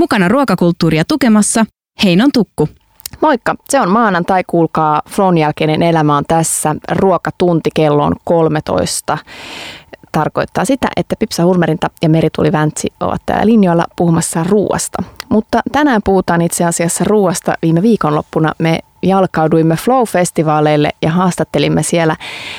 Mukana ruokakulttuuria tukemassa Heinon Tukku. Moikka, se on maanantai, kuulkaa, Flown jälkeinen elämä on tässä, ruokatunti kello on 13. Tarkoittaa sitä, että Pipsa Hurmerinta ja Meri-Tuuli Väntsi ovat täällä linjoilla puhumassa ruuasta. Mutta tänään puhutaan itse asiassa ruuasta. Viime viikonloppuna me jalkauduimme Flow-festivaaleille ja haastattelimme siellä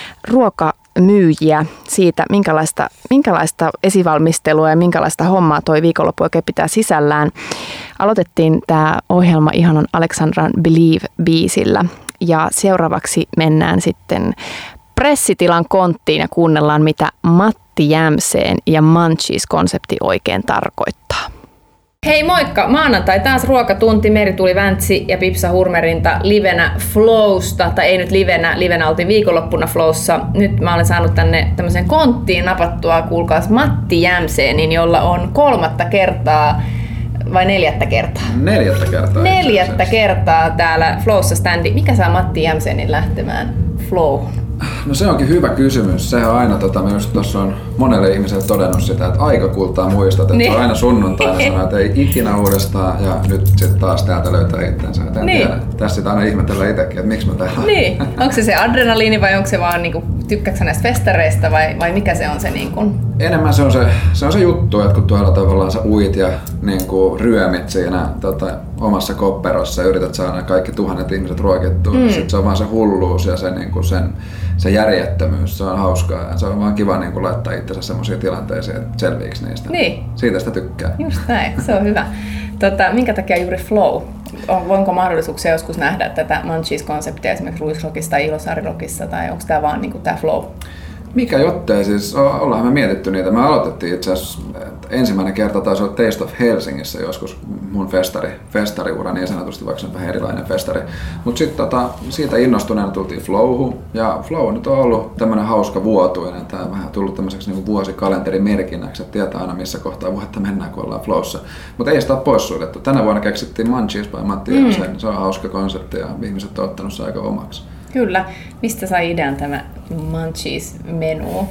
ruokamyyjiä siitä, minkälaista esivalmistelua ja minkälaista hommaa toi viikonloppu oikein pitää sisällään. Aloitettiin tämä ohjelma ihanan Alexandran Believe-biisillä ja seuraavaksi mennään sitten pressitilan konttiin ja kuunnellaan, mitä Matti Jämseen ja Munchies-konsepti oikein tarkoittaa. Hei moikka! Maanantai taas ruokatunti, Meri-Tuuli Väntsi ja Pipsa Hurmerinta livenä Flowsta, tai ei nyt livenä oltiin viikonloppuna Flowssa. Nyt mä olen saanut tänne tämmöisen konttiin napattua, kuulkaas, Matti Jämseenin, jolla on 3. kertaa vai 4. kertaa? 4. kertaa. 4. kertaa täällä Flowssa standi. Mikä saa Matti Jämseenin lähtemään Flowhun? No se onkin hyvä kysymys. Sehän on aina, minusta tuossa on monelle ihmiselle todennut sitä, että aika kultaa muistat, että niin. Aina sunnuntaina sanoo, että ei ikinä uudestaan ja nyt sitten taas täältä löytää itsensä. Niin. Tässä sitä aina ihmetellään itsekin, että miksi mä tehdään. Niin. Onko se adrenaliini vai onko se vaan niinku, tykkääksä näistä festareista vai mikä se on se niinku? Enemmän se on se juttu, että kun tuolla tavallaan sä uit ja niinku ryömit siinä omassa kopperossa ja yrität saada kaikki 1000 ihmiset ruokittua. Sitten se on vaan se hulluus ja se, niinku se järjettömyys, se on hauskaa ja se on vaan kiva niin kuin laittaa itsensä semmoisiin tilanteisiin, että selviiksi niistä. Niin. Siitä sitä tykkää. Just näin, se on hyvä. Minkä takia juuri Flow? Voinko mahdollisuuksia joskus nähdä tätä Munchies-konseptia esimerkiksi Ruisrockissa tai Ilosaari-rockissa tai onko tämä vaan niin kuin tämä Flow? Mikä jottei, siis ollaan me mietitty niitä. Me aloitettiin itse asiassa, ensimmäinen kerta taisi olla Taste of Helsingissä joskus mun festariura niin sanotusti, vaikka se on vähän erilainen festari. Mutta sitten siitä innostuneena tultiin Flowhun ja Flow nyt on ollut tämmönen hauska vuotuinen. Tää on vähän tullut tämmöiseksi niinku vuosikalenterimerkinnäksi, että tietää aina missä kohtaa vuotta mennään, kun ollaan Flowssa. Mutta ei sitä ole poissuljettu. Tänä vuonna keksittiin Munchies by Matti Jämseen. Se on hauska konsepti ja ihmiset on ottanut se aika omaksi. Kyllä. Mistä sai idean tämä Munchies-menu?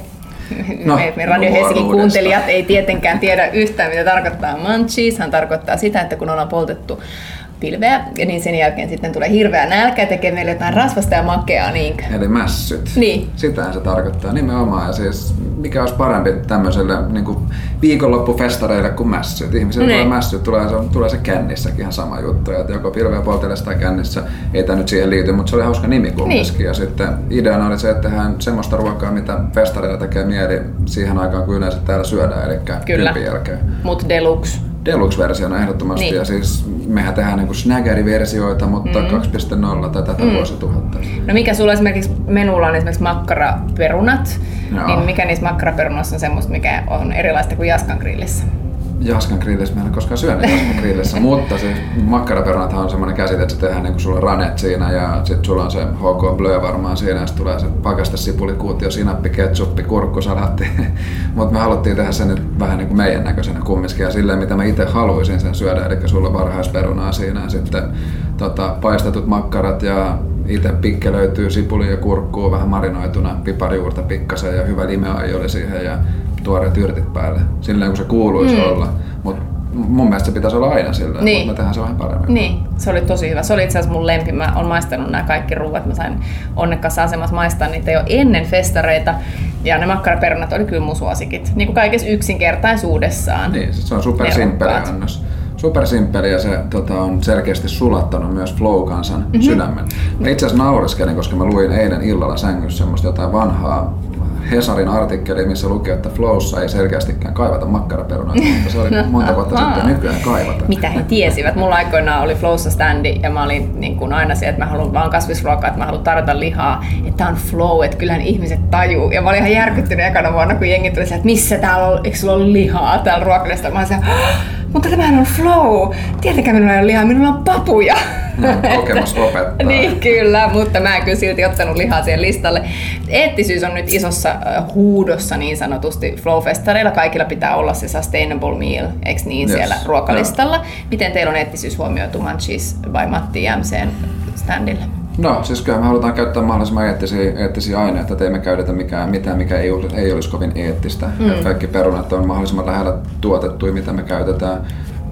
Me Radio Helsingin kuuntelijat ei tietenkään tiedä yhtään, mitä tarkoittaa Munchies. Hän tarkoittaa sitä, että kun ollaan poltettu pilveä, niin sen jälkeen sitten tulee hirveä nälkä ja tekee meille jotain rasvasta ja makeaa. Niinkö? Eli mässyt. Niin. Sitähän se tarkoittaa nimenomaan. Ja siis mikä olisi parempi tämmöiselle niin viikonloppufestareille kuin mässyt. Ihmisille tulee mässyt, tulee se kännissäkin ihan sama juttu. Että joko pilveä poltelee sitä kännissä, ei tämä nyt siihen liity, mutta se oli hauska nimi kumminkin. Niin. Ja sitten ideana oli se, että tehdään semmoista ruokaa, mitä festareilla tekee mieli siihen aikaan, kun yleensä täällä syödään, eli kympin jälkeen. Mut deluxe. Deluxe-versiona ehdottomasti, niin. Ja siis mehän tehdään niinku snaggeri-versioita, mutta 2.0 tai tätä vuosituhatta. No mikä sulla esimerkiksi menulla on esimerkiksi makkaraperunat, niin mikä niissä makkaraperunoissa on semmoista, mikä on erilaista kuin Jaskan grillissä? Jaskan grillissä, mä en ole koskaan syönyt Jaskan grillissä, mutta se makkaraperunathan on semmoinen käsite, että se tehdään niin kuin sulla on ranet siinä ja sitten sulla on se HK Bleu varmaan siinä ja sitten tulee se pakastesipulikuutio, sinappi, ketsuppi, kurkkusalaatti. Mutta me haluttiin tehdä sen nyt vähän niin kuin meidän näköisenä kumminkin ja silleen mitä mä itse haluaisin sen syödä, eli sulla on varhaisperunaa siinä ja sitten paistetut makkarat ja itse pikke löytyy sipulia ja kurkkuu vähän marinoituna, piparijuurta pikkasen ja hyvä limeaji oli siihen ja tuoreet yrtit päälle, silleen kun se kuuluisi olla. Mut mun mielestä se pitäisi olla aina silleen, mutta me tehdään se vähän paremmin. Niin, se oli tosi hyvä. Se oli itse asiassa mun lempi. Mä oon maistanut nämä kaikki ruuat. Mä sain onnekkaassa asemassa maistaa niitä jo ennen festareita. Ja ne makkaraperunat oli kyllä mun suosikit. Niin kuin kaikessa yksinkertaisuudessaan. Niin, se on supersimppeli annos. Supersimppeli ja se on selkeästi sulattanut myös Flow-kansan sydämen. Mä itse asiassa naureskelin, koska mä luin eilen illalla sängyssä semmoista jotain vanhaa Hesarin artikkeli, missä luki, että Flowssa ei selkeästikään kaivata makkaraperunoita, mutta se oli monta vuotta sitten, nykyään kaivata. Mitä he tiesivät? Mulla aikoinaan oli Flowssa standi ja mä olin niin kuin aina se, että mä haluan vaan kasvisruokaa, että mä haluan tarjota lihaa, että tää on Flow, että kyllähän ihmiset tajuu. Ja mä olin ihan järkyttynyt ekana vuonna, kun jengi tuli se, että missä täällä on, eikö sulla ole lihaa täällä ruokalistalla? Mä olin se, mutta tämähän on Flow. Tietenkään minulla ei ole lihaa, minulla on papuja. Kokemus opettaa. Niin kyllä, mutta mä en kyllä silti ottanut lihaa siihen listalle. Eettisyys on nyt isossa huudossa niin sanotusti Flow-festareilla. Kaikilla pitää olla se sustainable meal, eikö niin, siellä ruokalistalla. Miten teillä on eettisyys huomioitu Munchies by Matti Jämseen standille? No siis kyllä me halutaan käyttää mahdollisimman eettisiä aineita, että emme käytetä mitään, mikä ei olisi kovin eettistä. Kaikki perunat on mahdollisimman lähellä tuotettuja, mitä me käytetään.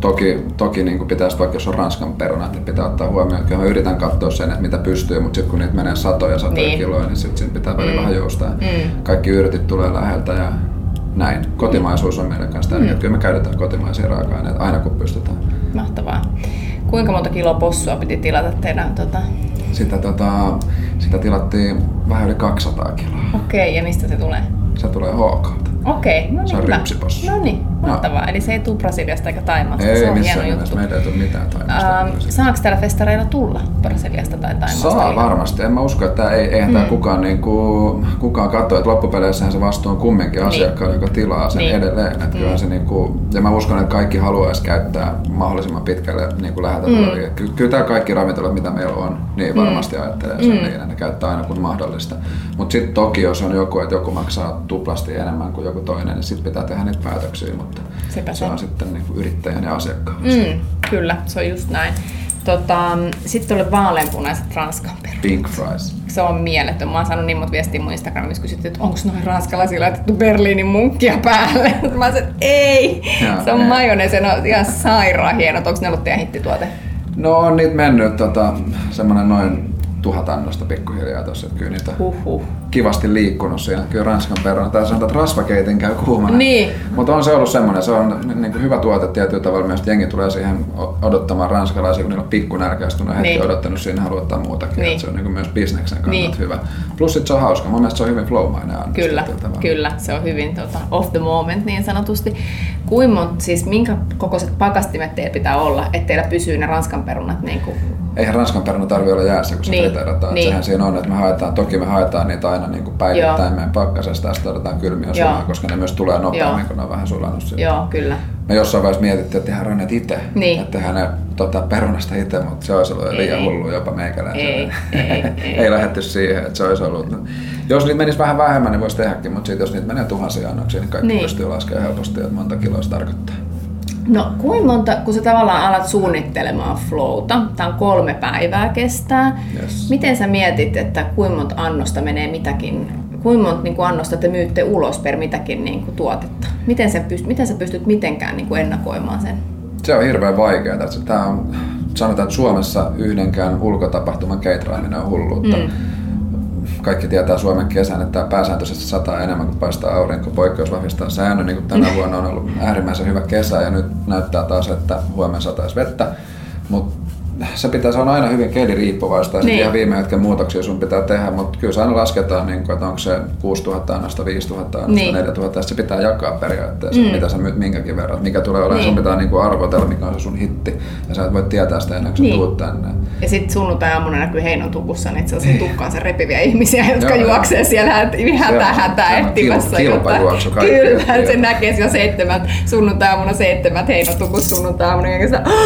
Toki niin pitäisi, vaikka jos on Ranskan perunat, niin pitää ottaa huomioon. Kyllä mä yritän katsoa sen, että mitä pystyy, mutta sitten kun niitä menee satoja kiloja, niin sitten pitää välillä vähän joustaa. Kaikki yrtit tulee läheltä ja näin. Kotimaisuus on meidän kanssa tärkeää. Kyllä me käytetään kotimaisia raaka-aineita aina kun pystytään. Mahtavaa. Kuinka monta kiloa possua piti tilata teidän? Sitä tilattiin vähän yli 200 kiloa. Okei, ja mistä se tulee? Se tulee HK:lta. Okei, no niin. Se on rypsipossu. No niin, mahtavaa. Eli se ei tule Brasiliasta eikä Taimaasta. Ei se on missään hieno nimessä. juttu. Meillä ei tule mitään Taimaasta. Saako täällä festareilla tulla Brasiliasta tai Taimaasta? Saa varmasti. En mä usko, että eihän tää kukaan katso, että loppupeleissähän se vastuu on kumminkin asiakkaalle, joka tilaa sen edelleen. Että kyllä se ja mä uskon, että kaikki haluaisi käyttää mahdollisimman pitkälle läheltä tulevia. Kyllä tää kaikki ravintolat, mitä meillä on, niin varmasti ajattelee sen niin, että ne käyttää aina kun mahdollista. Mutta sitten toki, jos on joku, että joku maksaa tuplasti enemmän kuin joku toinen, niin sitten pitää tehdä niitä päätöksiä, mutta se on sitten yrittäjän ja asiakkaan. Kyllä, se on just näin. Sitten oli vaaleanpunaiset Ranskan perunat. Pink fries. Se on mieletön. Mä oon saanut niin monta viestiä mun Instagramissa, kysytty, että onko noin ranskalaisia laitettu Berliinin munkkia päälle. Mä sanoin, että ei. Se on majoneesi, se on ihan sairaan hieno. Onko ne ollut teidän hittituote? No on niitä mennyt semmonen noin 1000 annosta pikkuhiljaa tossa, että kyllä niitä kivasti liikkunut siinä. Kyllä Ranskan peruna, tai sanotaan, että rasvakeitin käy kuumana. Niin. Mutta on se ollut semmoinen, se on niin kuin hyvä tuote tietyllä tavalla myös, että jengi tulee siihen odottamaan ranskalaisia, kun niillä on pikkunälkäistunut heti odottanut siinä, haluaa ottaa muutakin. Niin. Se on niin kuin myös bisneksen kannalta hyvä. Plus sit se on hauska, mun mielestä se on hyvin flowmainen annos. Kyllä, se on hyvin off the moment niin sanotusti. Siis minkä kokoiset pakastimet teillä pitää olla, että teillä pysyy ne Ranskan perunat niin kuin... Eihän Ranskan peruna tarvitse olla jäässä, kun se friteerataan. Sehän siinä on, että me haetaan niitä aina niin kuin päivittäin meidän pakkasesta ja sitten otetaan kylmiä sulamaan, koska ne myös tulee nopeammin, kun ne on vähän sulannut siinä. Joo, kyllä. Me jossain vaiheessa mietittiin, että tehdään raneet itse, että tehdään ne perunasta itse, mutta se olisi ollut liian hullu jopa meikäläisen. Ei lähdetty siihen, että se olisi ollut. Jos niitä menisi vähän vähemmän, niin voisi tehdäkin, mutta jos niitä menee tuhansia annoksia, niin kaikki pystyy laskemaan helposti, että monta kiloa se tarkoittaa. No kuinka monta, kun sä tavallaan alat suunnittelemaan flowta, tää on 3 päivää kestää, miten sä mietit, että kuinka monta annosta menee mitäkin, kuinka monta niin kuin annosta te myytte ulos per mitäkin niin kuin tuotetta? Miten sä pystyt mitenkään niin kuin ennakoimaan sen? Se on hirveän vaikeaa. Tää on, sanotaan, että Suomessa yhdenkään ulkotapahtuman keiteraaminen on hulluutta. Kaikki tietää Suomen kesän, että pääsääntöisesti sataa enemmän kuin paistaa aurinko. Poikkeus vahvistaa säännön, niin kuin tänä vuonna on ollut äärimmäisen hyvä kesä ja nyt näyttää taas, että huomenna sataisi vettä. Mut se on aina hyvin keliriippuvaista ja ihan viime hetken muutoksia sun pitää tehdä, mutta kyllä se aina lasketaan, että onko se 6000 annosta, 5000 annosta, 4000 ja se pitää jakaa periaatteessa, mitä sä myyt minkäkin verran. Mikä tulee olemaan, sun pitää arvotella, mikä on se sun hitti ja sä et voi tietää sitä ennen kuin sä tuut tänne. Ja sit sunnuntai-aamuna näkyy Heinon tukussa niitä sellaisia tukkaansa repiviä ihmisiä, jotka juoksee siellä hätää etsimässä jotain. Kyllä, se näkee siellä 7 sunnuntai-aamuna 7 Heinon tukussa sunnuntai-aamuna ja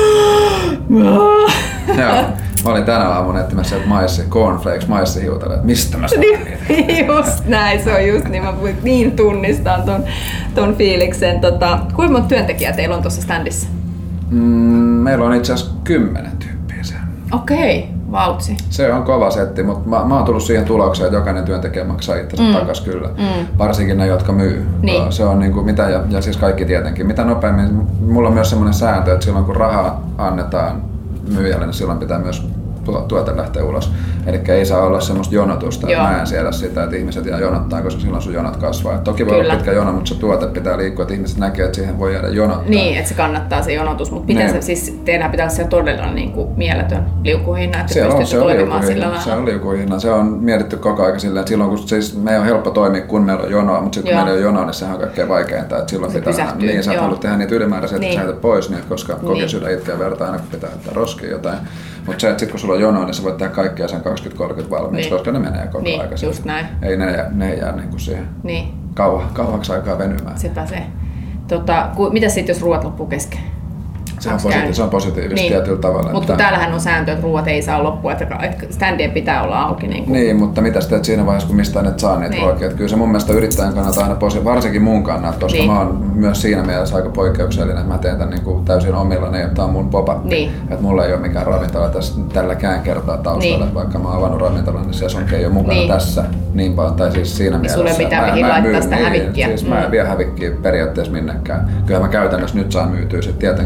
Joo, mä olin tänä aamuna etsimässä cornflakes, maissihiutaleet, että mistä mä saan niitä. Just näin, se on just niin, mä niin tunnistan ton fiiliksen. Kuinka monta työntekijää teillä on tuossa standissa? Meillä on itse asiassa 10 tyyppiä siellä. Okei, vautsi. Se on kova setti, mutta mä oon tullut siihen tulokseen, että jokainen työntekijä maksaa itsensä takas kyllä. Varsinkin ne, jotka myy. Niin. Se on niinku mitä, ja siis kaikki tietenkin. Mitä nopeammin, mulla on myös semmoinen sääntö, että silloin kun rahaa annetaan myyjälle, niin silloin pitää myös tuote lähteä ulos. Eli ei saa olla semmoista jonotusta. Mä en siedä sitä, että ihmiset jää jonottaa, koska silloin sun jonot kasvaa. Toki voi olla pitkä jono, mutta se tuote pitää liikkua, että ihmiset näkee, että siihen voi jäädä jonottaa. Niin, että se kannattaa se jonotus, mutta miten se siis tehdään pitää olla todella niin kuin mieletön liukuhinna, että pystytte toimimaan sillä lailla? Se on liukuhinna. Se on mietitty koko ajan silleen, että silloin kun siis me ei ole helppo toimia, kun meillä on jonoa, mutta sitten kun meillä ei ole jonoa, niin sehän on kaikkein vaikeinta. Että silloin se pitää, niin sä haluat tehdä niitä ylimääräisiä, että sä heität pois niitä, koska kokesydä itkee verta aina, kun pitää heittää roskia jotain. Mutta se, että sit kun sulla on jonoa, niin sä voit tehdä kaikkea sen 20-30 valmiiksi, koska ne menee koko ajan. Just näin. Ei ne jää niinku siihen kauaksi aikaa venymään. Sepä se. Mitäs sitten, jos ruoat loppuu kesken? Se on positiivista tietyllä tavalla. Mutta täällähän on sääntö, että ruoat ei saa loppua, että standien pitää olla auki. Niin, mutta mitä teet siinä vaiheessa, kun mistään et saa niitä ruokia? Kyllä se mun mielestä yrittäjän kannalta aina varsinkin mun kannalta, koska mä oon myös siinä mielessä aika poikkeuksellinen, että mä teen tämän niin täysin omillani, että tää on mun pop-up. Että mulla ei ole mikään ravintola tälläkään kertaa taustalla, vaikka mä oon avannut ravintolan, niin Sesonki ei ole mukana tässä niin paljon, tai siis siinä mielessä. Sulle pitää mihin laittaa sitä hävikkiä. Siis mä en vie hävikkiä periaatteessa minnekään. Kyllä mä käytännössä nyt saan myytyä sit tietenkin osan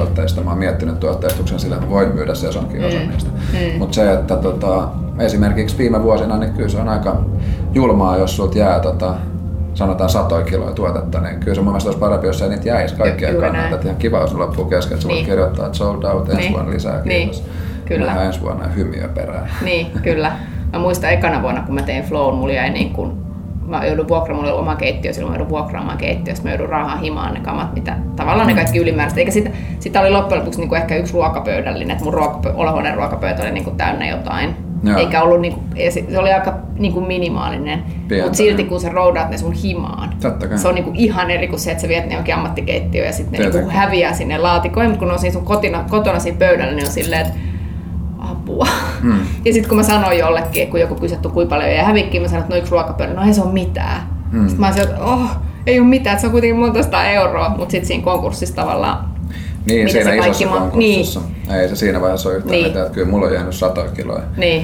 tuotteista. Mä oon miettinyt tuotteistuksen sillä, että mä voin myydä sesonkin osan niistä. Mutta se, että esimerkiksi viime vuosina, niin kyllä se on aika julmaa, jos sulta jää sanotaan 100 kiloa tuotetta, niin kyllä se mun mielestä olisi parempi, jos ei niitä jäisi kaikkien kannalta. Ihan kiva, jos ne loppuu kesken, että sä voit kirjoittaa, että sold out ensi vuonna lisää, kiitos. Kyllä. Ensi vuonna hymiö perään. Niin, kyllä. Mä muistan ekana vuonna, kun mä tein Flown, mulla jäi niin kuin, mä joudun vuokraamaan, mulla oli oma keittiö, silloin mä joudun vuokraamaan keittiöstä, mä joudun rahaa himaan ne kamat, mitä tavallaan ne kaikki ylimääräistä. Eikä sitä oli loppujen lopuksi niin kuin ehkä yksi ruokapöydällinen, että mun olohuoneen ruokapöytä oli niin kuin täynnä jotain. Joo. Eikä ollut niinku, se oli aika niinku minimaalinen, mutta silti kun sä roudaat ne sun himaan, se on niinku ihan eri kuin se, että sä viet ne jonkin ammattikeittiöön ja sitten ne niinku häviää sinne laatikoihin, mutta kun ne on siinä sun kotona siinä pöydällä, niin on silleen, että apua. Ja sitten kun mä sanoin jollekin, kun joku kysyi, että kuinka paljon jää hävikkiin, mä sanoin, että no yksi ruokapöydä, no ei se ole mitään. Sitten mä sanoin, että ei ole mitään, että se on kuitenkin monta 100 euroa, mutta sitten siinä konkurssissa tavallaan niin, siinä isossa konkurssissa. Niin. Ei se siinä vaiheessa ole yhtään mitään, että kyllä mulla on jäänyt 100 kiloa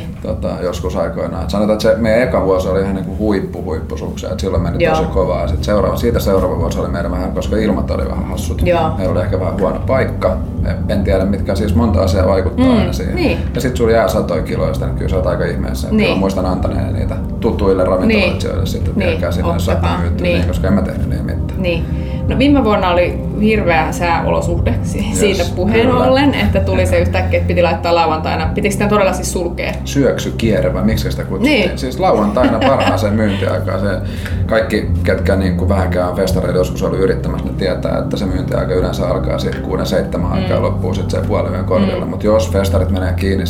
joskus aikoinaan. Et sanotaan, että se meidän eka vuosi oli ihan niin kuin huippusuksia, että silloin meni tosi kovaa. Ja siitä seuraava vuosi oli meidän vähän, koska ilmat oli vähän hassut. Meillä oli ehkä vähän huono paikka. En tiedä, mitkä siis monta asiaa vaikuttaa aina siihen. Niin. Ja sitten sulla jää 100 kiloista, niin kyllä sä oot aika ihmeessä. Kyllä muistan antaneeni niitä tutuille ravintoloitsijoille sitten vieläkään sinne, jos sä myytty, koska en mä tehnyt niin mitään. Niin. No viime vuonna oli hirveä sääolosuhde siitä puheen ollen, että tuli se yhtäkkiä, että piti laittaa lauantaina. Pitikö sitä todella siis sulkea? Syöksykierre vai miksi sitä kutsuttiin? Niin. Siis lauantaina parhaaseen myyntiaikaan. Se kaikki, ketkä niin kuin vähänkään festareilla joskus ollut yrittämässä, ne tietää, että se myyntiaika yleensä alkaa sitten 6-7 aikaa loppuu sitten se puoliyön korvilla. Mutta jos festarit menee kiinni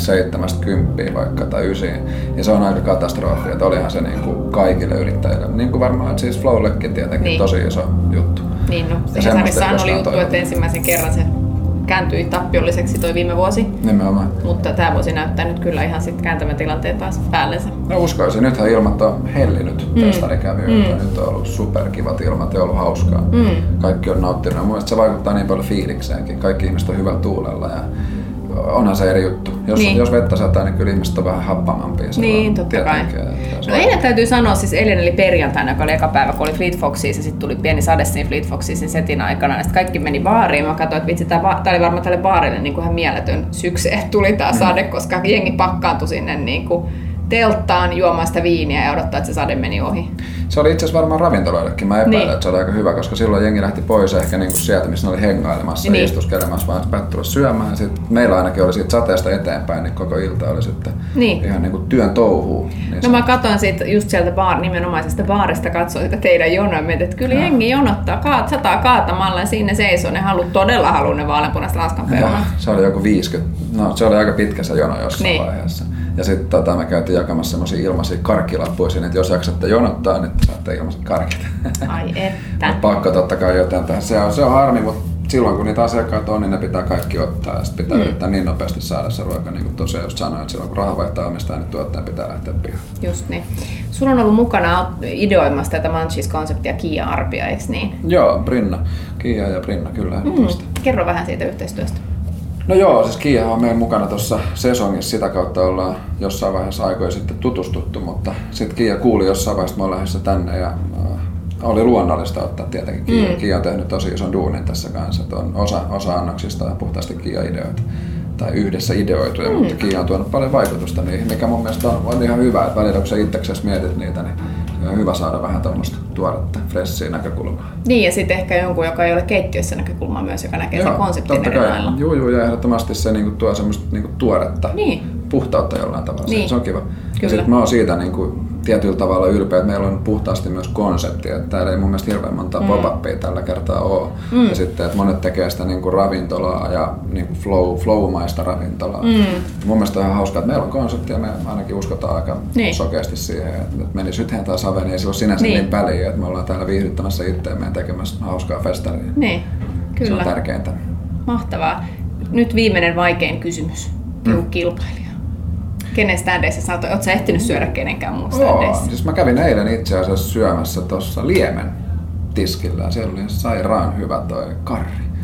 7-10 vaikka tai 9, niin se on aika katastrofi. Että olihan se niin kuin kaikille yrittäjille. Niin kuin varmaan siis Flowllekin tietenkin tosi iso juttu. Niin, no Hesarissahan oli juttu, että ensimmäisen kerran se kääntyi tappiolliseksi toi viime vuosi. Nimenomaan. Mutta tämä vuosi näyttää nyt kyllä ihan sitten kääntämään tilanteen taas päällensä. No uskoisin, nythän ilmat on hellinyt festarikävijöiltä. Nyt on ollut superkivat ilmat ja ollut hauskaa. Kaikki on nauttinut. Mun mielestä se vaikuttaa niin paljon fiilikseenkin. Kaikki ihmiset on hyvällä tuulella ja onhan se eri juttu. Jos vettä sataa, niin kyllä ihmiset on vähän happamampia. Niin, totta kai. No eilen täytyy sanoa, siis eilen eli perjantaina, joka oli eka päivä, kun oli Fleet Foxes ja sitten tuli pieni sade siinä Fleet Foxesin setin aikana. Ja sitten kaikki meni baariin. Mä katsoin, että vitsi, tää oli varmaan tälle baarille niin kuin ihan mieletön syksy, että tuli tää sade, koska jengi pakkaantui sinne niin kuin telttaan juomaan sitä viiniä ja odottaa, että se sade meni ohi. Se oli itse asiassa varmaan ravintoloillekin. Mä epäilen, että se oli aika hyvä, koska silloin jengi lähti pois ehkä niinku sieltä, missä ne oli hengailemassa ja istuskelemassa, vaan päätti tulla syömään. Sitten meillä ainakin oli siitä sateesta eteenpäin, niin koko ilta oli sitten ihan niinku työn touhuu. Niin no mä katsoin siitä just sieltä nimenomaisesta baarista, katsoin sitä teidän jonoa, että kyllä jengi jonottaa, sataa kaatamalla ja siinä seisoo. Ne todella haluaa ne vaaleanpunaiset ranskanperunat. Se oli joku 50, se oli aika pitkä se jono jossain vaiheessa. Ja sitten me käytiin jakamassa semmosia ilmaisia karkkilappuja sinne, että jos jaksatte jonottaa, niin saatte ilmaiset karkit. Ai että. Pakko totta kai jotain tehdä. Se on harmi, mutta silloin kun niitä asiakkaita on, niin ne pitää kaikki ottaa ja sitten pitää yrittää niin nopeasti saada se ruoka, niin kuin tosiaan just sanoin, että silloin kun raha vaihtaa omistaan, niin tuottajan pitää lähteä pihaan. Just niin. Sulla on ollut mukana ideoimassa tätä Munchies-konseptia Kiia Arpia, eikö niin? Joo, Kiia ja Brinna, kyllä. Kerro vähän siitä yhteistyöstä. No joo, siis Kiia on meidän mukana tuossa sesongissa, sitä kautta ollaan jossain vaiheessa aikoja sitten tutustuttu, mutta sitten Kiia kuuli jossain vaiheessa, että mä oon lähdössä tänne ja oli luonnollista ottaa tietenkin Kiia. Kiia on tehnyt tosi ison duunin tässä kanssa, että on osa annoksista on puhtaasti Kiia-ideoita tai yhdessä ideoituja, mutta Kiia on tuonut paljon vaikutusta niihin, mikä mun mielestä on ihan hyvä, että välillä kun sä itseksesi mietit niitä, niin on hyvä saada vähän tämmöistä tuoretta, freshia näkökulmaa. Niin, ja sitten ehkä jonkun, joka ei ole keittiössä näkökulmaa myös, joka näkee sen konseptin eri lailla. Joo, ja ehdottomasti se niinku tuo semmoista niinku tuoretta puhtautta jollain tavalla. Se on kiva. Kyllä. Ja sitten mä oon siitä niinku tietyllä tavalla ylpeä, että meillä on puhtaasti myös konsepti, että täällä ei mun mielestä hirveän monta pop-upia tällä kertaa ole. Ja sitten, että monet tekee sitä niinku ravintolaa ja niinku flow-maista ravintolaa. Mun mielestä on ihan hauskaa, että meillä on konsepti ja me ainakin uskotaan aika sokeasti siihen, että menisi yhden tai saven, niin ei se ole sinänsä niin väliä, että me ollaan täällä viihdyttämässä itseämme ja tekemässä hauskaa festaria. Niin, kyllä. Se on tärkeintä. Mahtavaa. Nyt viimeinen vaikein kysymys. Kilpailija. Kenen standeissa sä oot sä ehtinyt syödä kenenkään muun standeissa? Siis mä kävin eilen itse asiassa syömässä tuossa Liemen tiskillä ja siellä oli sairaan hyvä toi karri.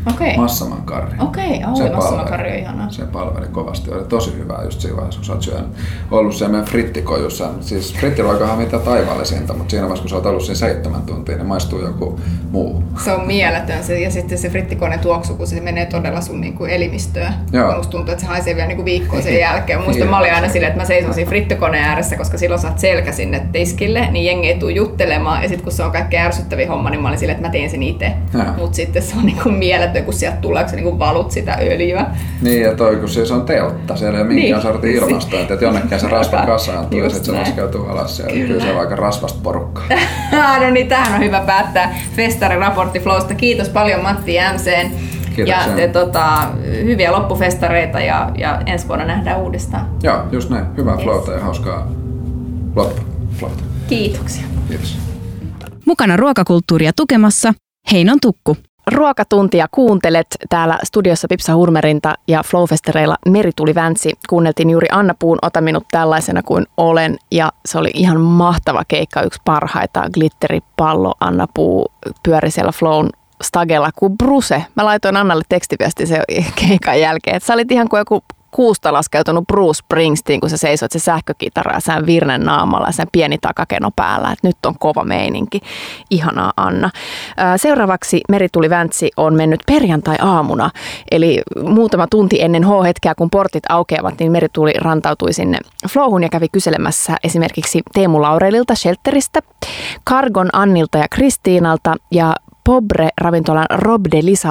Massaman karri. Massaman karri on ihanaa. Se palveli kovasti. Oli tosi hyvää just siinä vaiheessa, kun sä oot syönyt. Ollut siellä meidän frittikojussa. Siis frittiruokahan mitä taivaallisinta, mutta siinä vaiheessa, kun sä oot ollut siinä 7 tuntia, niin maistuu joku muu. Se on mieletön. Ja sitten se frittikone tuoksu, kun se menee todella sun niinku elimistöön. Musta tuntuu, että se haisee vielä niinku viikkoa sen jälkeen. Musta mä olin aina silleen, että mä seison siinä frittikoneen ääressä, koska silloin saat selkä sinne tiskille, niin jengi ei tuu juttelemaan. Ja sitten kun se on kaikkein ärsyttäviä homma, niin mä olin silleen, että mä teen sen itse. Mutta sitten se on niinku mieletön, kun sieltä tulee, kun sä niinku valut sitä öljyä. Niin, ja toi kun se on teltta, siellä ei ole minkään sortin ilmastointia, että jonnekin se rasva kasaantuu ja sitten se laskeutuu alas siellä. Kyllä se on aika rasvasta porukkaa. No niin, tähän on hyvä päättää festariraportti Flowsta. Kiitos paljon Matti Jämseen. Ja hyviä loppufestareita ja ensi vuonna nähdään uudestaan. Joo, just näin. Hyvää Flowta ja hauskaa Flowta. Kiitoksia. Kiitos. Mukana ruokakulttuuria tukemassa Heinon Tukku. Ruokatuntia kuuntelet. Täällä studiossa Pipsa Hurmerinta ja Flowfestareilla Merituli Väntsi. Kuunneltiin juuri Anna Puun Ota minut tällaisena kuin olen. Ja se oli ihan mahtava keikka, yksi parhaita. Glitteripallo Anna Puu pyöri siellä Flown stagella kuin Bruce. Mä laitoin Annalle tekstiviesti sen keikan jälkeen, että sä olit ihan kuin joku kuusta laskeutunut Bruce Springsteen, kun sä seisoit se sähkökitara ja sen virnen naamalla ja sen pieni takakeno päällä. Et nyt on kova meininki. Ihanaa, Anna. Seuraavaksi Merituli Väntsi on mennyt perjantai-aamuna, eli muutama tunti ennen H-hetkeä, kun portit aukeavat, niin Merituli rantautui sinne Flowhun ja kävi kyselemässä esimerkiksi Teemu Laurelilta Shelteristä, Cargon Annilta ja Kristiinalta ja Pobre-ravintolan Rob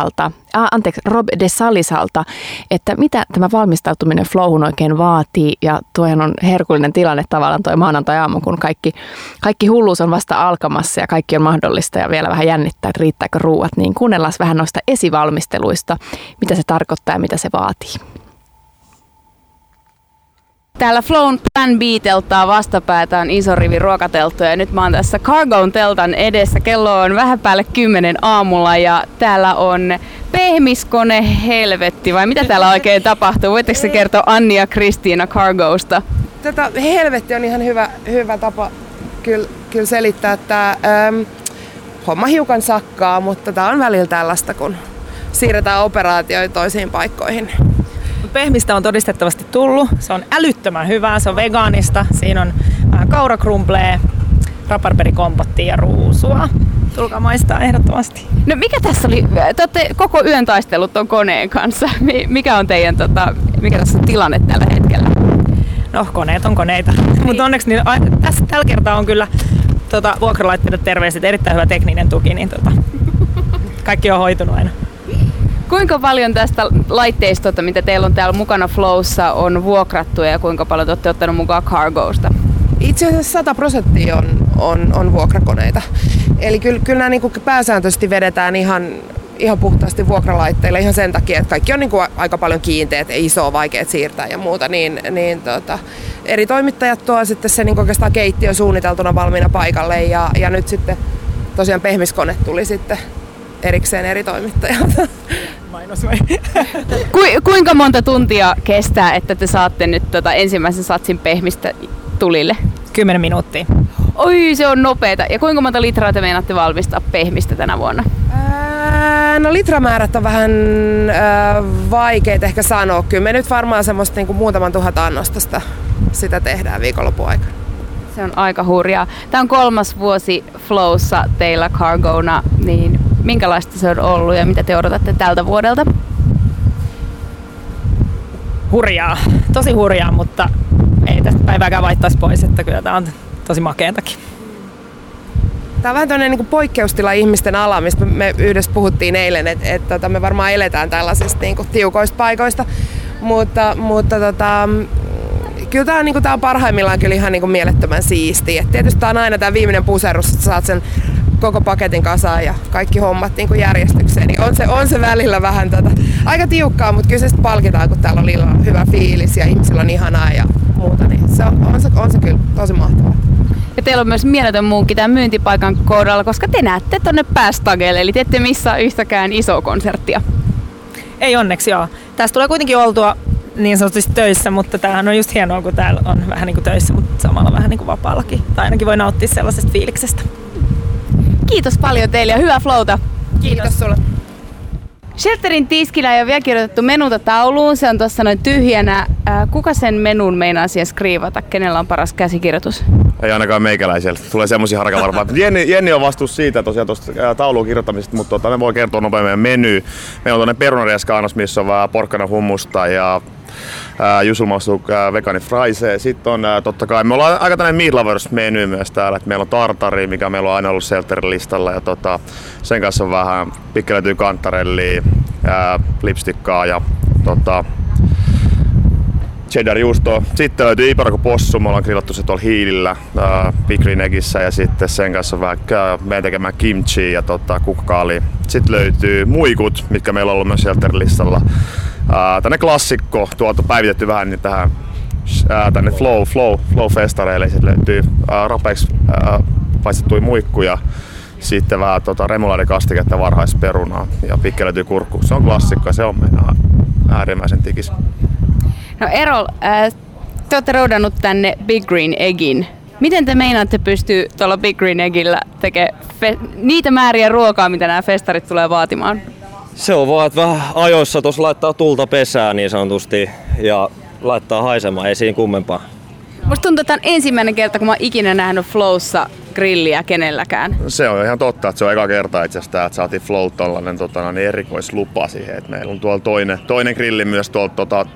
de Salisalta, että mitä tämä valmistautuminen Flowhun oikein vaatii. Ja tuohan on herkullinen tilanne tavallaan toi maanantai-aamu, kun kaikki hulluus on vasta alkamassa ja kaikki on mahdollista ja vielä vähän jännittää, että riittääkö ruuat. Niin kuunnellaan vähän noista esivalmisteluista, mitä se tarkoittaa ja mitä se vaatii. Täällä Flown Plan B-telttaa vastapäätä on iso rivi ruokatelttoja ja nyt mä oon tässä Cargon teltan edessä. Kello on vähän päälle 10 aamulla ja täällä on pehmiskone helvetti vai mitä täällä oikein tapahtuu? Voitteko se kertoa Anni ja Kristiina Cargosta? Helvetti on ihan hyvä tapa kyllä selittää, että homma hiukan sakkaa, mutta tää on välillä tällaista, kun siirretään operaatioita toisiin paikkoihin. Pehmistä on todistettavasti tullut. Se on älyttömän hyvää, se on vegaanista. Siinä on vähän kaurakrumplea, raparperikompotti ja ruusua. Tulkaa maistaa ehdottomasti. No mikä tässä oli? Te olette koko yön taistellut ton koneen kanssa. Mikä on teidän, mikä tässä on tilanne tällä hetkellä? No koneet on koneita. Mutta onneksi niin, tässä tällä kertaa on kyllä vuokralaitteiden terveiset, erittäin hyvä tekninen tuki. Niin, kaikki on hoitunut aina. Kuinka paljon tästä laitteistosta, mitä teillä on täällä mukana Flowssa, on vuokrattu ja kuinka paljon te olette ottanut mukaan Cargosta? Itse asiassa 100% on vuokrakoneita. Eli kyllä nämä niin pääsääntöisesti vedetään ihan puhtaasti vuokralaitteilla ihan sen takia, että kaikki on niin aika paljon kiinteät, isoa, vaikeat siirtää ja muuta. Eri toimittajat tuo sitten se niin oikeastaan keittiö suunniteltuna valmiina paikalle ja nyt sitten tosiaan pehmiskone tuli sitten erikseen eri toimittajalta. Mainos vai? Kuinka monta tuntia kestää, että te saatte nyt ensimmäisen satsin pehmistä tulille? 10 minuuttia. Oi, se on nopeeta. Ja kuinka monta litraa te meinaatte valmistaa pehmistä tänä vuonna? No litramäärät on vähän vaikeita ehkä sanoa. Kyllä me nyt varmaan semmoista niin kuin muutaman 1000 annosta sitä tehdään viikonlopun aikana. Se on aika hurjaa. Tämä on 3. vuosi Flowssa teillä Cargona, niin minkälaista se on ollut ja mitä te odotatte tältä vuodelta? Hurjaa. Tosi hurjaa, mutta ei tästä päivääkään vaihtaisi pois, että kyllä tämä on tosi makeatakin. Tämä on vähän tämmöinen niin kuin poikkeustila ihmisten ala, mistä me yhdessä puhuttiin eilen, että me varmaan eletään tällaisista niin kuin tiukoista paikoista, mutta kyllä tämä on parhaimmillaan kyllä ihan niin kuin mielettömän siistiä. Tietysti tämä on aina tämä viimeinen puserrus, että saat sen koko paketin kasaan ja kaikki hommat niin kuin järjestykseen. Niin on se välillä vähän aika tiukkaa, mutta kyllä se sitten palkitaan, kun täällä on illalla hyvä fiilis ja ihmisillä on ihanaa ja muuta. Niin on se kyllä tosi mahtavaa. Ja teillä on myös mieletön munkki tämän myyntipaikan kohdalla, koska te näette tonne päästagelle, eli te ette missaa yhtäkään isoa konserttia. Ei onneksi joo. Tässä tulee kuitenkin oltua niin sanotusti töissä, mutta tämähän on just hienoa, kun täällä on vähän niin kuin töissä, mutta samalla vähän niin kuin vapaallakin. Tai ainakin voi nauttia sellaisesta fiiliksestä. Kiitos paljon teille ja hyvää flowta. Kiitos sulle. Shelterin tiskillä ei ole vielä kirjoitettu menuta tauluun, se on tuossa noin tyhjänä. Kuka sen menun meinaa siellä skriivata? Kenellä on paras käsikirjoitus? Ei ainakaan meikäläisellä. Tulee semmosia harka varmaan. Jenni on vastuussa siitä tosiaan tuosta tauluun kirjoittamisesta, mutta me voi kertoa nopein meidän meny. Meillä on tuonne perunarieskaanos, missä on vähän porkkana hummusta ja Jusulmaustuu vegaani fraise. Sitten on totta kai, me ollaan aika tämmöinen meat lovers menu myös täällä. Meillä on tartari, mikä meillä on aina ollut Shelterin listalla. Ja sen kanssa on vähän pikkelöityy kantarellia, lipstikkaa ja cheddar-juustoa. Sitten löytyy Iparaku possu, me ollaan grillattu se tuolla hiilillä Big Green Eggissä ja sitten sen kanssa on vähän meidän tekemään kimchi ja kukkaali. Sitten löytyy muikut, mitkä meillä on ollut myös Shelterin listalla. Tänne klassikko, tuolta päivitetty vähän niin tähän tänne flow-festareille. Sitten löytyy rapeiksi paistettuja muikkuja, sitten vähän remulaadikastiketta, varhaisperunaa ja pikkelöityy kurkku. Se on klassikko ja se on meidän äärimmäisen tikis. No Errol, te olette roudannut tänne Big Green Eggin. Miten te meinaatte pystyä tuolla Big Green Eggillä tekemään niitä määriä ruokaa, mitä nämä festarit tulee vaatimaan? Se on vaan, että vähän ajoissa tuossa laittaa tulta pesään niin sanotusti ja laittaa haisemaan, ei siinä kummempaa. Musta tuntuu, että tämä on ensimmäinen kerta, kun mä oon ikinä nähnyt Flowssa grilliä kenelläkään. Se on ihan totta, että se on eka kerta itse asiassa, että saatiin Flow tollanen erikoislupa siihen. Että meillä on tuolla toinen grilli myös tuolta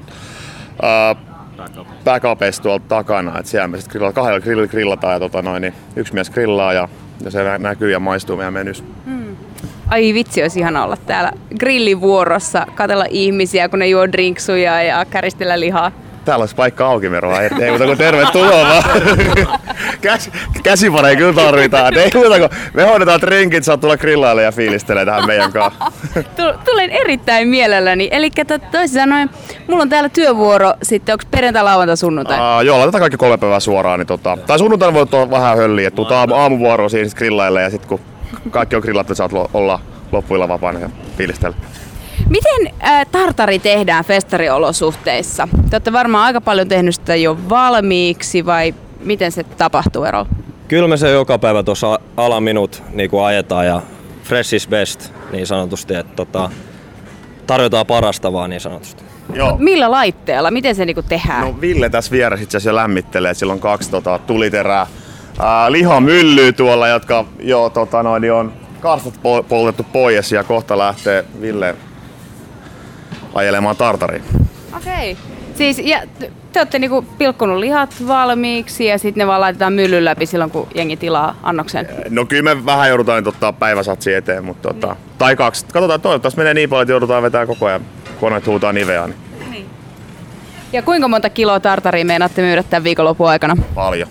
backupista tuolta takana. Että siellä me sitten kahdella grillillä grillataan ja niin yksi mies grillaa ja se näkyy ja maistuu meidän menyssä. Ai vitsi, olisi ihana olla täällä grillivuorossa, katsella ihmisiä, kun ne juo drinksuja ja käristellä lihaa. Täällä olisi paikka auki, Meroa. Ei muuta kuin tervetuloa vaan. Käsipareja kyllä tarvitaan. Ei muuta kuin me hoidetaan drinkit, saat tulla grillaille ja fiilistelee tähän meidän kanssa. Tulen erittäin mielelläni. Eli toisin sanoen, mulla on täällä työvuoro sitten, onko perjantai, lauantai, sunnuntai? Joo, laitetaan kaikki 3 päivää suoraan. Niin tai sunnuntaina voi olla vähän hölliä. Aamuvuoroa siinä grillaille ja sitten kun kaikki on grillattu, saat olla loppuilla vapaana ja fiilistellä. Miten tartari tehdään festariolosuhteissa? Te olette varmaan aika paljon tehnyt sitä jo valmiiksi vai miten se tapahtuu, Errol? Kyllä me se joka päivä tuossa alaminut niin kuin ajetaan ja fresh is best niin sanotusti, että tarjotaan parasta vaan niin sanotusti. Joo. Millä laitteella? Miten se niinku tehdään? No Ville tässä vieressä itse asiassa lämmittelee, sillä on 2 tuliterää lihamyllyä tuolla, jotka jo on karstat poltettu pois ja kohta lähtee Ville ajelemaan tartariin. Okei. Siis ja te olette niinku pilkkonut lihat valmiiksi ja sitten ne vaan laitetaan myllyn läpi silloin kun jengi tilaa annoksen? No kyllä me vähän joudutaan ottaa päiväsatsi eteen, mutta tai 2. Katsotaan, toivottavasti menee niin paljon, että joudutaan vetää koko ajan koneet huutaa niveä. Niin. Ja kuinka monta kiloa tartaria meinaatte myydä tämän viikonlopun aikana? Paljon.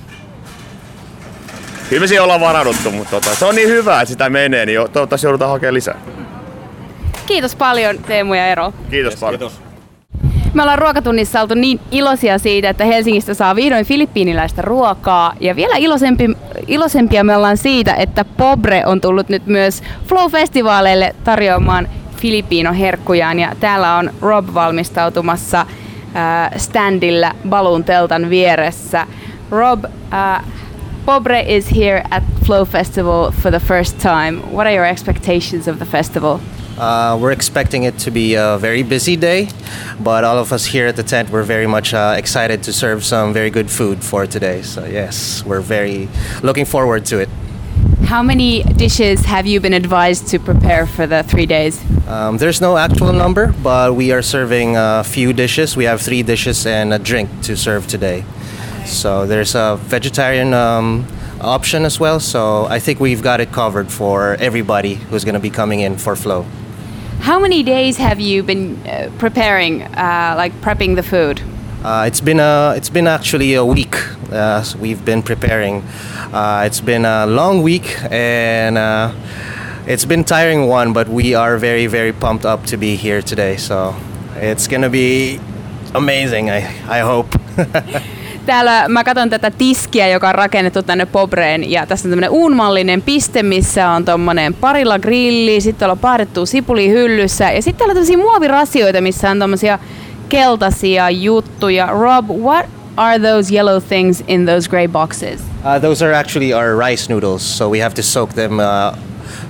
Kyllä me siihen ollaan varauduttu, mutta se on niin hyvä, että sitä menee, niin toivottavasti joudutaan hakemaan lisää. Kiitos paljon Teemu ja Errol. Kiitos paljon. Kiitos. Me ollaan ruokatunnissa oltu niin iloisia siitä, että Helsingistä saa vihdoin filippiiniläistä ruokaa. Ja vielä iloisempia me ollaan siitä, että Pobre on tullut nyt myös Flow-festivaaleille tarjoamaan Filippiino-herkkujaan. Ja täällä on Rob valmistautumassa standilla Balloon teltan vieressä. Rob, Pobre is here at Flow Festival for the first time. What are your expectations of the festival? We're expecting it to be a very busy day, but all of us here at the tent, we're very much excited to serve some very good food for today. So yes, we're very looking forward to it. How many dishes have you been advised to prepare for the 3 days? There's no actual number, but we are serving a few dishes. We have 3 dishes and a drink to serve today. So there's a vegetarian option as well, so I think we've got it covered for everybody who's going to be coming in for Flow. How many days have you been preparing, prepping the food? It's been actually a week. We've been preparing. It's been a long week and it's been tiring one, but we are very, very pumped up to be here today. So it's gonna be amazing. I hope. Täällä mä katson tätä tiskiä, joka on rakennettu tänne Pobreen, ja tässä on tämmönen uunmallinen piste, missä on tommonen parilla grilli, sitten on paadettua sipuli hyllyssä, ja sitten täällä on tämmöisiä muovirasioita, missä on tommosia keltaisia juttuja. Rob, what are those yellow things in those gray boxes? Those are actually our rice noodles, so we have to soak them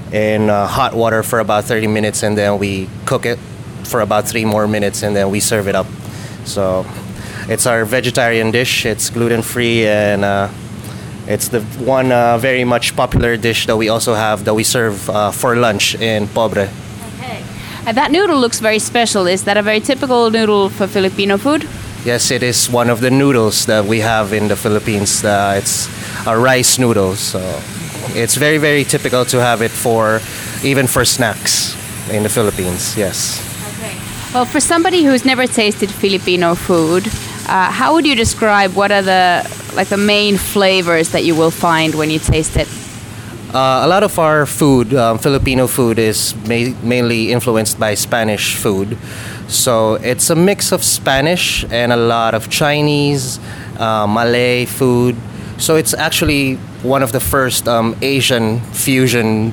in hot water for about 30 minutes, and then we cook it for about 3 more minutes, and then we serve it up. So it's our vegetarian dish. It's gluten-free, and it's the one very much popular dish that we also have that we serve for lunch in Pobre. Okay. That noodle looks very special. Is that a very typical noodle for Filipino food? Yes, it is one of the noodles that we have in the Philippines. It's a rice noodle, so it's very, very typical to have it even for snacks in the Philippines. Yes. Okay. Well, for somebody who's never tasted Filipino food, how would you describe what are the main flavors that you will find when you taste it? A lot of our food, Filipino food, is mainly influenced by Spanish food. So it's a mix of Spanish and a lot of Chinese, Malay food. So it's actually one of the first Asian fusion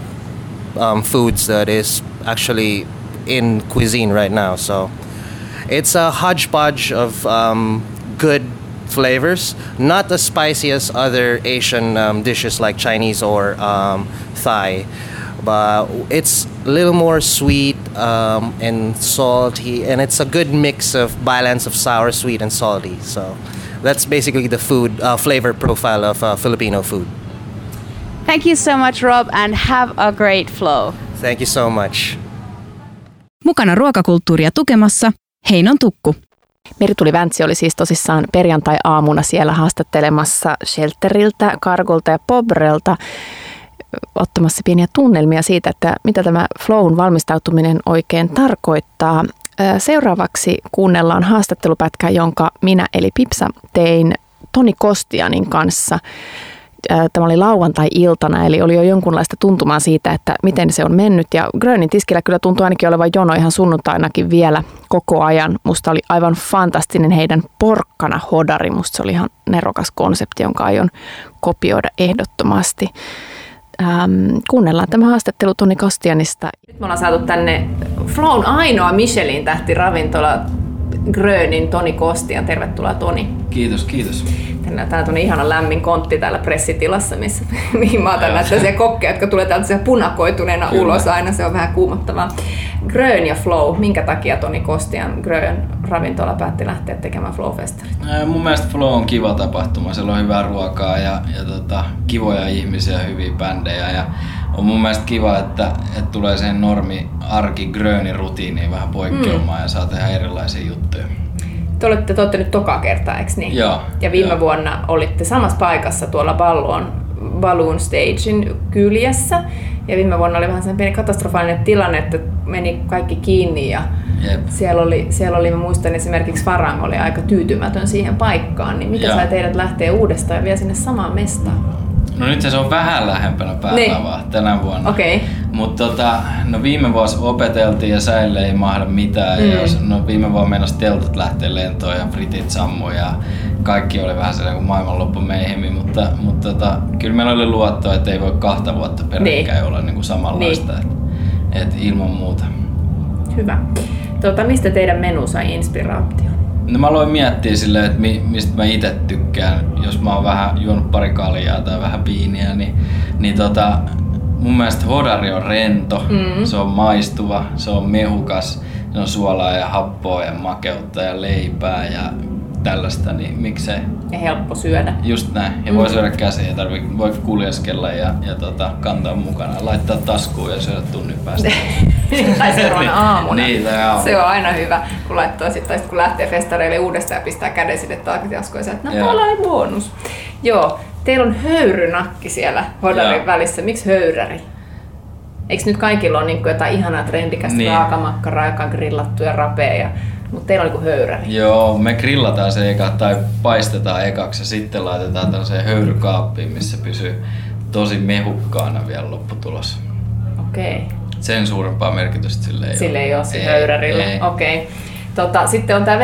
foods that is actually in cuisine right now. So it's a hodgepodge of good flavors, not as spicy as other Asian dishes like Chinese or Thai, but it's a little more sweet and salty, and it's a good mix of balance of sour, sweet, and salty. So that's basically the food flavor profile of Filipino food. Thank you so much, Rob, and have a great flow. Thank you so much. Mukana ruokakulttuuria tukemassa Heinon Tukku. Merituli Väntsi oli siis tosissaan perjantai-aamuna siellä haastattelemassa Shelteriltä, Cargolta ja Pobrelta, ottamassa pieniä tunnelmia siitä, että mitä tämä flown valmistautuminen oikein tarkoittaa. Seuraavaksi kuunnellaan haastattelupätkä, jonka minä eli Pipsa tein Toni Kostianin kanssa. Tämä oli lauantai-iltana, eli oli jo jonkunlaista tuntumaa siitä, että miten se on mennyt. Ja Grönin tiskillä kyllä tuntui ainakin olevan jono ihan sunnuntainakin vielä koko ajan. Musta oli aivan fantastinen heidän porkkana-hodari. Musta se oli ihan nerokas konsepti, jonka aion kopioida ehdottomasti. Kuunnellaan tämä haastattelu Toni Kostianista. Nyt me ollaan saatu tänne Flown ainoa Michelin-tähti-ravintola Grönin Toni Kostian. Tervetuloa, Toni. Kiitos, kiitos. Täällä on ihana lämmin kontti täällä pressitilassa, mihin mä otan näitä kokkeja, jotka tulee täältä punakoituneena ulos aina. Se on vähän kuumottavaa. Grön ja Flow. Minkä takia Toni Kostian Grön ravintola päätti lähteä tekemään Flow-festarit? Mun mielestä Flow on kiva tapahtuma. Siellä on hyvää ruokaa ja kivoja ihmisiä, hyviä bändejä. Ja on mun mielestä kiva, että tulee sen normi arki Grönin rutiiniin vähän poikkeamaan ja saa tehdä erilaisia juttuja. Te olette nyt toka kertaa, eikö niin? Joo. Ja viime vuonna olitte samassa paikassa tuolla Balloon Stagein kyljessä. Ja viime vuonna oli vähän sen pieni katastrofaalinen tilanne, että meni kaikki kiinni. Ja siellä oli, mä muistan esimerkiksi Farang oli aika tyytymätön siihen paikkaan. Niin mikä sai teidät lähteä uudestaan ja vielä sinne samaan mestaan? No nyt se on vähän lähempänä Päälavaa tänä vuonna. Okay. Mutta viime vuosi opeteltiin ja säille ei mahda mitään. Ja viime vuonna meinasi teltat lähteä lentoon ja fritit sammui ja kaikki oli vähän sellainen kuin maailmanloppu meihemi. Mutta kyllä meillä oli luottoa, että ei voi 2 vuotta peräkkäin olla niin kuin samanlaista. Et ilman muuta. Hyvä. Mistä teidän menu sai inspiraation? No mä aloin miettiä silleen, että mistä mä itse tykkään. Jos mä oon vähän juonut pari kaljaa tai vähän viiniä, niin mun mielestä hodari on rento, se on maistuva, se on mehukas, se on suolaa ja happoa ja makeutta ja leipää ja tällaista, niin miksei. Ja helppo syödä. Just näin. Ja voi syödä käsiä, voi kuljeskella ja kantaa mukana, laittaa taskuun ja syödä tunnin päästä. Tai seuraavana aamuna. Niin, se on aina hyvä, kun laittaa kun lähtee festareille uudestaan ja pistää käden sinne taakataskuun ja tuolla oli bonus. Joo, teillä on höyrynakki siellä hodarin välissä. Miksi höyräri? Eikö nyt kaikilla ole niin jotain ihanaa trendikästä raakamakkaraa, joka on grillattu ja rapea? Mutta teillä on niinku höyräri. Joo, me grillataan se eka tai paistetaan ekaksi ja sitten laitetaan tällaiseen höyrykaappiin, missä pysyy tosi mehukkaana vielä lopputulos. Okei. Sen suurempaa merkitystä sille ei ole se höyrärillä. Okei. Sitten on tää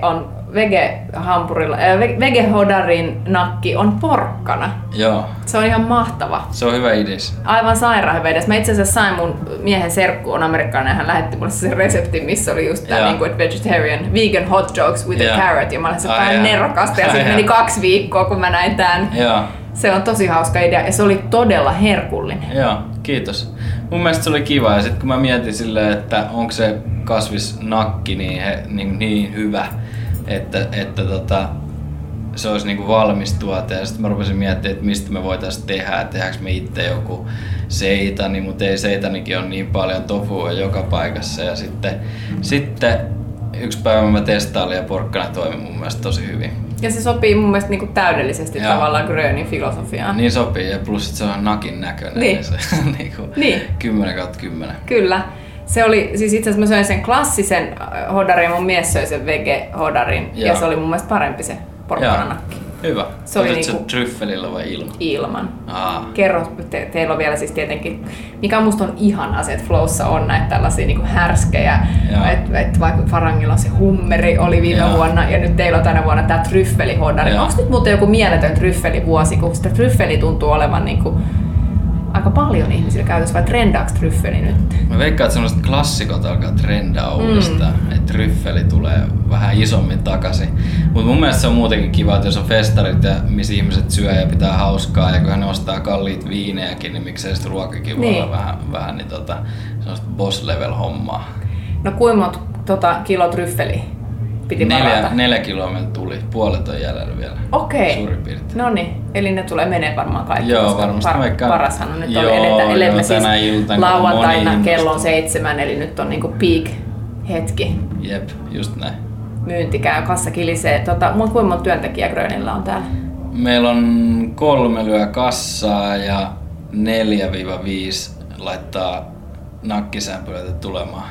vegehodarin nakki on porkkana. Joo. Se on ihan mahtava. Se on hyvä idis. Aivan sairaan hyvä idis. Mä itse asiassa sain mun miehen serkku on amerikkalainen ja hän lähetti mulle sen reseptin, missä oli just tää niinku, vegetarian vegan hot dogs with a carrot. Ja mä olin se vähän nerokasta ja sitten meni 2 viikkoa kun mä näin tän. Joo. Se on tosi hauska idea ja se oli todella herkullinen. Joo, kiitos. mun mielestä se oli kiva ja sitten kun mä mietin silleen, että onko se kasvisnakki niin hyvä, että se olisi niinku valmis tuote ja sitten mä rupesin miettimään, että mistä me voitaisiin tehdä, että tehdäänkö me itse joku seitani, mutta ei seitanikin ole niin paljon, tofua joka paikassa ja sitten yksi päivä mä testailin ja porkkana toimi mun mielestä tosi hyvin. Ja se sopii mun mielestä niinku täydellisesti tavallaan Grönin filosofiaan. Niin sopii ja plus se on nakin näköinen. Niin. Se niinku niin. 10/10. Kyllä. Se oli, siis itse asiassa mä söin sen klassisen hodarin ja mun mies söi sen vege-hodarin ja se oli mun mielestä parempi se porkkananakki. Hyvä. Se oli niinku... se tryffelillä vai ilman? Ilman. Kerro, teillä on vielä siis tietenkin, mikä musta on ihanaa se, että Flowssa on näitä tällaisia niinku härskejä, että vaikka Farangilla on se hummeri oli viime vuonna ja nyt teillä on tänä vuonna tää tryffelihodari. Onko nyt muuten joku mieletön tryffelivuosi, kun sitä tryffeli tuntuu olevan niinku aika paljon ihmisillä käytössä, vai trendaaks tryffeli nyt? Mä veikkaan, että sellaiset klassikot alkaa trendaa uudestaan, että tryffeli tulee vähän isommin takaisin. Mutta mun mielestä se on muutenkin kiva, että jos on festarit ja missä ihmiset syö ja pitää hauskaa ja kun ne ostaa kalliit viinejäkin, niin miksei sitten ruokakin voi olla vähän niin sellaista boss level hommaa. No kuinka monta kilo tryffeliä piti varata? 4 kiloa meillä tuli, puolet on jäljellä vielä. Okei. Suurin piirtein. No niin, eli ne tulee menee varmaan kaikki. Joo, varmasti. Parashan on nyt eletään siis lauantaina kello 7, eli nyt on niinku peak hetki. Jep, just näin. Myynti käy, kassa kilisee. Kuinka monta työntekijää Grönillä on täällä? Meillä on 3 lyö kassaa ja 4-5 laittaa nakkisämpylöitä tulemaan.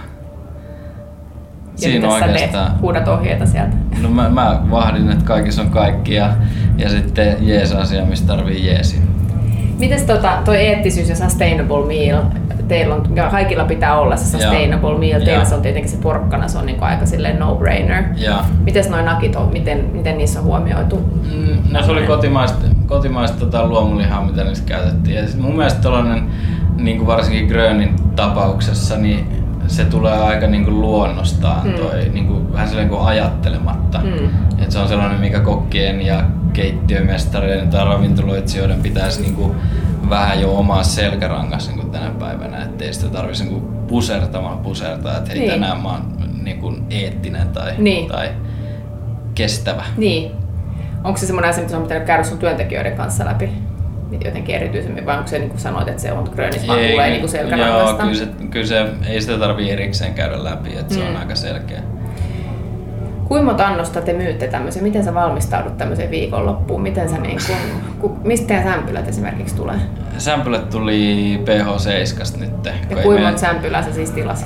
Ja siinä oikeastaan huudat ohjeita sieltä? No mä vahdin, että kaikissa on kaikki ja sitten jees-asia, missä tarvii jeesin. Mites toi eettisyys ja sustainable meal? Teillä on, kaikilla pitää olla se sustainable meal. Teillä se on tietenkin se porkkana, se on niinku aika silleen no-brainer. Mites noi nakit on, miten niissä on huomioitu? No se oli kotimaista luomulihaa, mitä niissä käytettiin. Ja mun mielestä tollainen, niin varsinkin Grönin tapauksessa, niin se tulee aika niinku luonnostaan, niinku, vähän sellainen kuin ajattelematta. Et se on sellainen, mikä kokkien ja keittiömestareiden tai ravintoloitsijoiden pitäisi niinku vähän jo omaa selkärangassa niinku tänä päivänä, ettei sitä tarvitsisi niinku pusertaa, että hei tänään mä oon niinku eettinen tai kestävä. Niin. Onko se semmoinen asia, mitä on pitänyt käydä sun työntekijöiden kanssa läpi? Jotenkin erityisemmin, vai onko se niin kuin sanoit, että se on Grönissä vaan tulee niin kuin selkärangasta? Joo, kyllä se ei sitä tarvitse erikseen käydä läpi, että se on aika selkeä. Kuinka monta annosta te myytte tämmöisen? Miten sä valmistaudut tämmöiseen viikonloppuun? Miten sä mistä teidän sämpylät esimerkiksi tulee? Sämpylät tuli PH7 nyt. Ja kuinka monta sämpylää sä siis tilasit?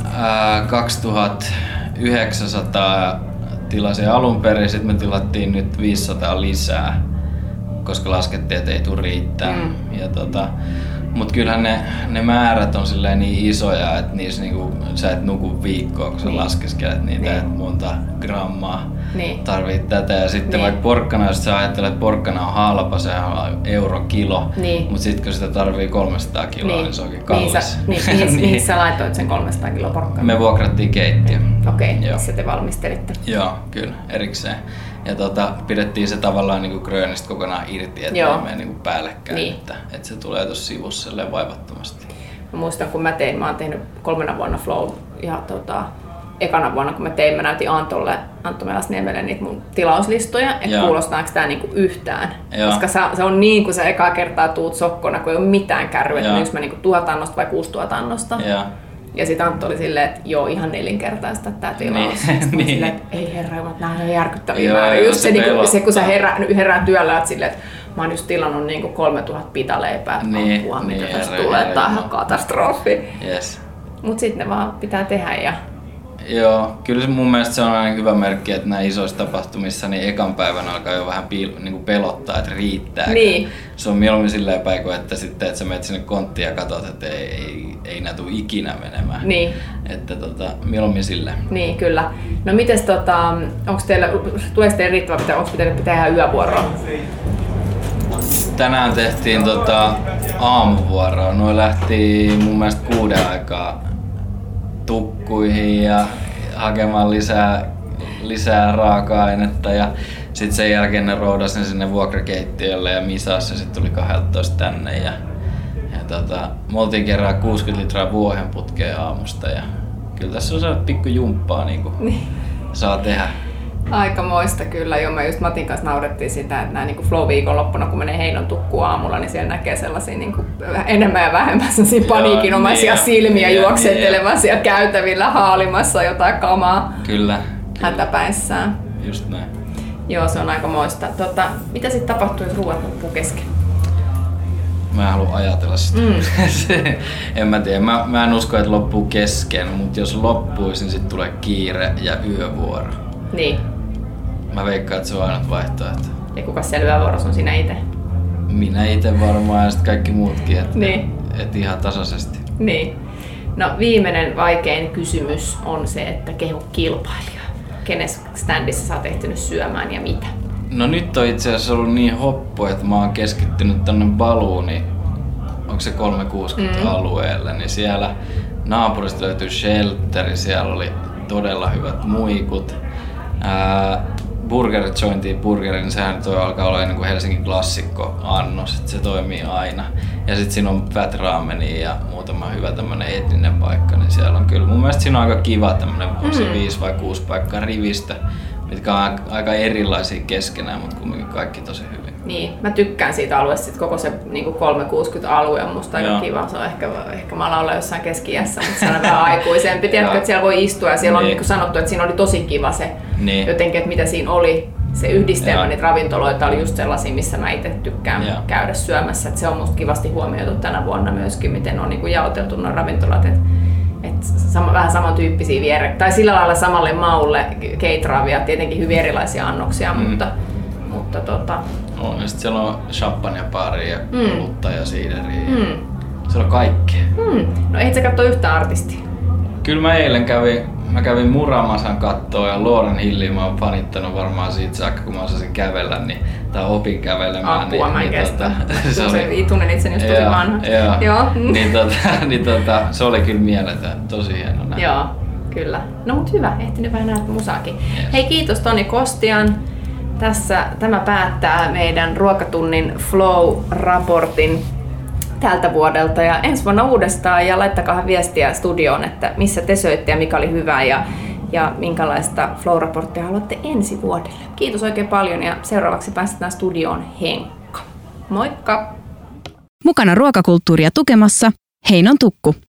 2900 tilasin alun perin, sitten me tilattiin nyt 500 lisää, koska laskettiin, että ei tule riittää. Mutta kyllähän ne määrät on silleen niin isoja, että niissä niinku, sä et nuku viikkoa, kun sä laskeskelet niitä, että monta grammaa tarvitsee tätä. Ja sitten vaikka porkkana, jos sä ajattelet, että porkkana on halpa, sehän on €1 mutta sitten kun sitä tarvii 300 kiloa, niin se onkin kallis. Mihin sä laitoit sen 300 kiloa porkkanaa? Me vuokrattiin keittiö. Okei, missä te valmistelitte? Joo, kyllä, erikseen. Ja pidettiin se tavallaan niinku Grönistä kokonaan irti, ettei mene niinku päällekkäin, että se tulee tuossa sivussa vaivattomasti. Mä muistan, kun mä oon tehnyt 3 vuonna Flow ja ekana vuonna, kun mä näytin Antto Melasniemelle niitä mun tilauslistoja, että kuulostaako tää niinku yhtään. Koska se on niin, kun sä ekaa kertaa tuut sokkona, kun ei ole mitään kärryä, että onko mä niinku 1000 annosta vai 6000 annosta. Ja sit Antto oli silleen, että joo, ihan 4-kertaista tää tilaus. Niin. Silleen, että ei herra, nämä on järkyttäviä määriä. Just se, kun sä herää työllä, että silleen, että mä oon just tilannut niinku 3000 pitaleipää, mitä tästä tulee, tää on katastrofi. Yes. Mut sit ne vaan pitää tehdä. Joo, kyllä se mun mielestä se on aina hyvä merkki, että näissä isoissa tapahtumissa niin ekan päivän alkaa jo vähän niinku pelottaa, että riittääkö. Niin. Se on mieluummin silleen päin kuin, että sitten että sä menet sinne konttiin ja katsot, että ei nää tule ikinä menemään. Niin. Että mieluummin silleen. Niin, kyllä. No mites tuleeko teille riittävä, onko pitänyt tehdä yövuoroa? Tänään tehtiin aamuvuoroa. Noi lähti mun mielestä 6 aikaa tukkuihin ja hakemaan lisää raaka-ainetta ja sitten sen jälkeen ne roudas ne sinne vuokrakeittiölle ja misassa ja sitten tuli 12 tänne ja Ja me oltiin kerran 60 litraa vuohenputkea aamusta ja kyllä tässä on sellainen pikku jumppaa niinku saa tehdä. Aikamoista kyllä, joo. Me just Matin kanssa naurettiin sitä, että näin niin flow-viikonloppuna, kun menee Heinon tukkuun aamulla, niin siellä näkee sellaisia niin kuin enemmän ja vähemmän paniikinomaisia silmiä juoksettelemassa siellä käytävillä haalimassa jotain kamaa. Kyllä. Hätäpäissään. Just näin. Joo, se on aikamoista. Mitä sitten tapahtuu, jos ruuat loppuu kesken? Mä en halua ajatella sitä. En mä tiedä. Mä en usko, että loppuu kesken, mutta jos loppuisi, niin sitten tulee kiire ja yövuoro. Niin. Mä veikkaan, että se on ainut vaihtoehto. Ja kuka siellä yövuorossa on sinä itse? Minä itse varmaan ja sitten kaikki muutkin, että niin. Et ihan tasaisesti. Niin. No viimeinen vaikein kysymys on se, että kehu kilpailija. Kenes standissa sä oot ehtinyt syömään ja mitä? No nyt on itse asiassa ollut niin hoppu, että mä oon keskittynyt tonne Baluuni, onko se 360 alueelle, niin siellä naapurista löytyy Shelteri, siellä oli todella hyvät muikut. Burger Jointin burgerin, sehän nyt alkaa olla niin kuin Helsingin klassikko-annos, että se toimii aina. Ja sitten siinä on Fat Ramenia ja muutama hyvä tämmönen etninen paikka, niin siellä on kyllä mun mielestä siinä on aika kiva tämmönen 5 vai 6 paikkaa rivistä, mitkä on aika erilaisia keskenään, mutta kumminkin kaikki tosi hyvin. Niin, mä tykkään siitä alueesta, sit koko se niin 360 alue on musta aika kiva. Se on ehkä mä olla jossain keski-iässä, mutta se on vähän aikuisempi. Tiedätkö, että siellä voi istua ja siellä on niin kuin sanottu, että siinä oli tosi kiva se jotenkin, että mitä siinä oli. Se yhdistelmä, niitä ravintoloita oli just sellaisia, missä mä itse tykkään käydä syömässä. Et se on musta kivasti huomioitu tänä vuonna myöskin, miten on niin kuin jaoteltu nuo ravintolat. Vähän samantyyppisiä tai sillä lailla samalle maulle keitaraavia, tietenkin hyvin erilaisia annoksia, mutta on, ja sitten siellä on champagnepaaria ja olutta ja siideriä. Siellä on kaikkea. No et sä katso yhtään artistia? Kyllä mä eilen kävin Muramasan kattoo ja Lauren Hilliä mä oon fanittanut varmaan siitä saakka, kun mä osasin kävellä, tai opin kävelemään. Apua, mä en kestä. Tunnen itseni just tosi vanha. Joo. niin se oli kyllä mieletön, tosi hieno nähdä. Joo, kyllä. No mut hyvä, ehtinyt vähän nähdä musaakin. Yes. Hei, kiitos Toni Kostian. Tämä päättää meidän ruokatunnin Flow-raportin tältä vuodelta ja ensi vuonna uudestaan ja laittakaa viestiä studioon, että missä te söitte ja mikä oli hyvää ja minkälaista Flow-raporttia haluatte ensi vuodelle. Kiitos oikein paljon ja seuraavaksi päästetään studioon Henkka. Moikka! Mukana ruokakulttuuria tukemassa Heinon tukku.